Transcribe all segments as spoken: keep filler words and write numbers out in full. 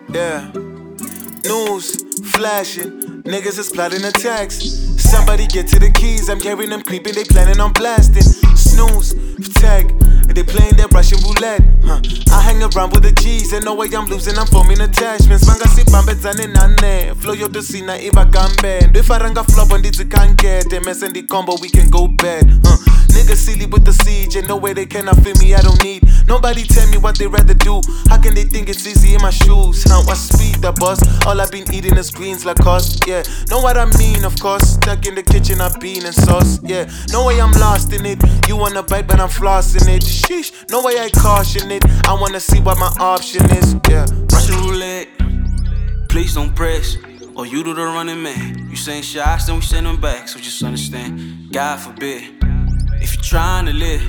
Yeah. News, flashing, niggas is plotting attacks. Somebody get to the keys, I'm hearing them creeping, they planning on blasting. Snooze, tag, they playing that Russian roulette. Huh. I hang around with the G's, and no way I'm losing, I'm forming attachments. Manga si bambe zane nane, flow yo to see na iva gambe. If I ranga flop on these can't get them, mess in the combo, we can go bad. Huh. Niggas silly with the siege, and no way they cannot feel me, I don't need nobody tell me what they rather do. How can they think it's easy in my shoes? Huh? What speed the boss? All I've been eating is greens like cost. Yeah, know what I mean, of course. Stuck in the kitchen, I've been and sauce. Yeah, no way I'm lost in it. You wanna bite, but I'm flossing it. Sheesh, no way I caution it. I wanna see what my option is. Yeah, Russian roulette, please don't press. Or you do the running man. You saying shots, then we send them back. So just understand, God forbid. If you're trying to live,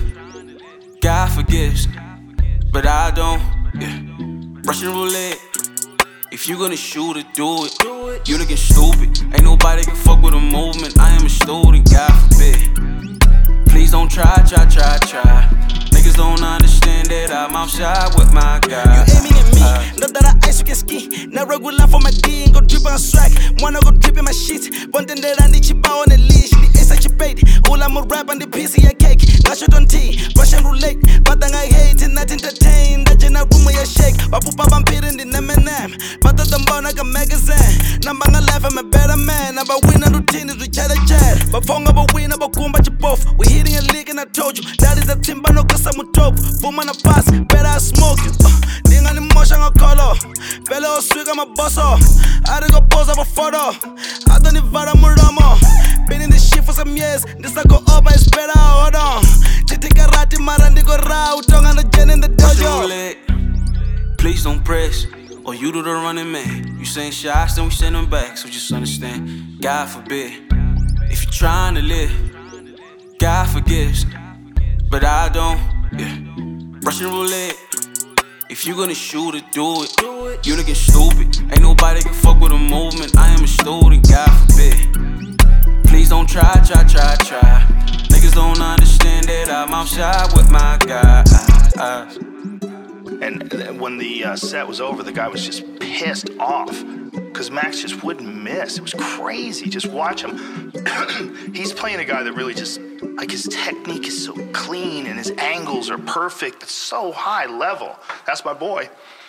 God forgives, but I don't. Yeah. Russian roulette. If you gonna shoot it, do it. You looking stupid. Ain't nobody can fuck with a movement. I am a student, God forbid. Please don't try, try, try, try. Niggas don't understand that I'm outside with my guy. You aiming at me, uh, know that I ice you can ski. Now regular for my D and go drip on swag. Wanna go drip in my shit. One thing that I need you bow on the leash. Ni ace at your bait. All I'm a rap on the P C, a cake. Nash it on tea, Russian roulette. But then I hate it, not entertain. That in a room where you shake. Wapupa vampire in the M and M. But the dumbo like a magazine. Nambanga life, I'm a better man. I'm a winner routine, is we chat a chat. But phone about win, about kumba both. We hitting a league and I told you. That is a timber no cause I'm a top. Boom on a pass, better I smoke you. Ding on the motion of color. Bello swig, I'm a boss. I done go pose up a photo. I don't need Vada Muramo. Been in this shit for some years. This I go up, it's better, hold on. Jitikarati Marandi go round. Tongue on the gen in the dojo. Please don't press. Or you do the running man. You saying shots, then we send them back. So just understand, God forbid. If you're trying to live, God forgives, but I don't. Yeah. Russian roulette. If you gonna shoot it, do it. You looking stupid. Ain't nobody can fuck with a movement. I am a student, God forbid. Please don't try, try, try, try. Niggas don't understand that I'm outside with my guy. And when the uh, set was over, the guy was just pissed off because Max just wouldn't miss. It was crazy. Just watch him. He's playing a guy that really just, like, his technique is so clean and his angles are perfect. It's so high level. That's my boy.